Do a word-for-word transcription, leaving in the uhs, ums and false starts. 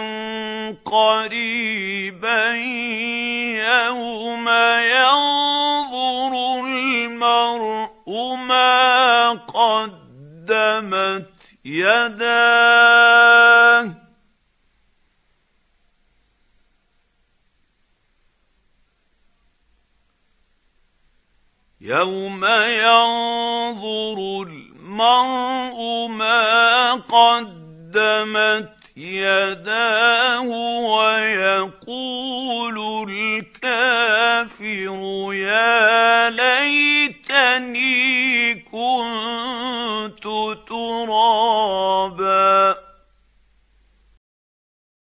قريبا يوم ينظر المرء ما قدمت يداه يوم ينظر المرء ما قدمت يداه ويقول